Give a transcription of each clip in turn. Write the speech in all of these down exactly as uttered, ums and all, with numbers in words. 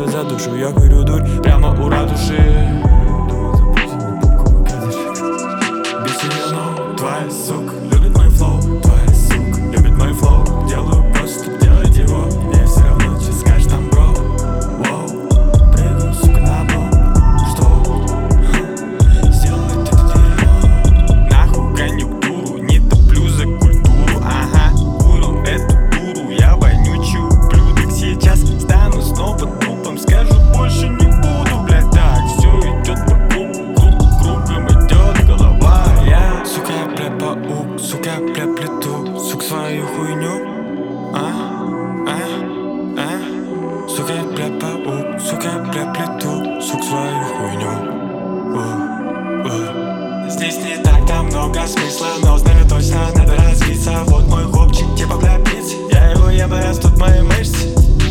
берет за душу. Я курю дурь прямо у ратуши. Твоя сука любит мой флоу, твоя сука любит мой флоу. Делаю просто, чтобы делать его. Мне все равно, что скажешь там, бро. Воу, прыгаю, сука, на пол. Что? Сделает это дерьмо. Нахуй конъюнктуру, не топлю за культуру. Ага, курю эту дуру, я вонючий ублюдок. Сейчас стану снова трупом, скажу больше не буду, блядь. Так, все идет по кругу, круг кругом идет голова. Я, сука, я бля паук, сука, я бля плету, сук, свою хуйню. А, а, а. Сука, я бля паук, сука, я бля плету, сук, свою хуйню. О, о. Здесь не так, там много смысла, но знаю точно, надо развиться. Вот мой хлопчик, типа бля пиц, я его ем, растут мои мышцы.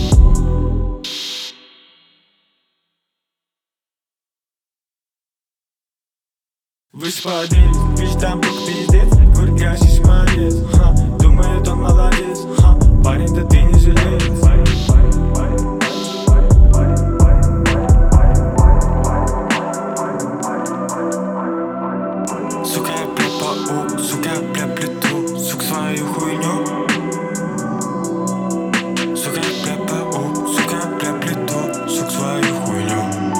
Вы сподвинулись, ведь там только пиздец. Курит гасишь, молодец, ха. Думает он молодец, ха. Парень, да ты не жалеешь. Сука, я бля паук, сука, я бля плету, сук, свою хуйню. Сука, я бля паук, сука, я бля плету, сук, свою хуйню.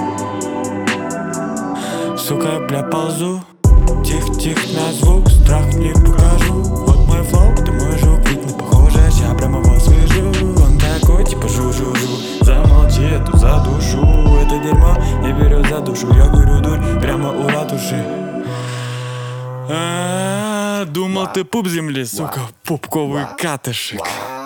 Сука, я бля ползу, тих-тих на звук, страх не покажу. Вот мой флоу, ты мой жук, видно, похоже, я прямо его свяжу. Он такой, типа жу-жу-жу, замолчи, эту за душу. Это дерьмо не берет за душу, я курю дурь прямо у ратуши. А-а-а, думал, ты пуп земли, сука, пупковый катышек.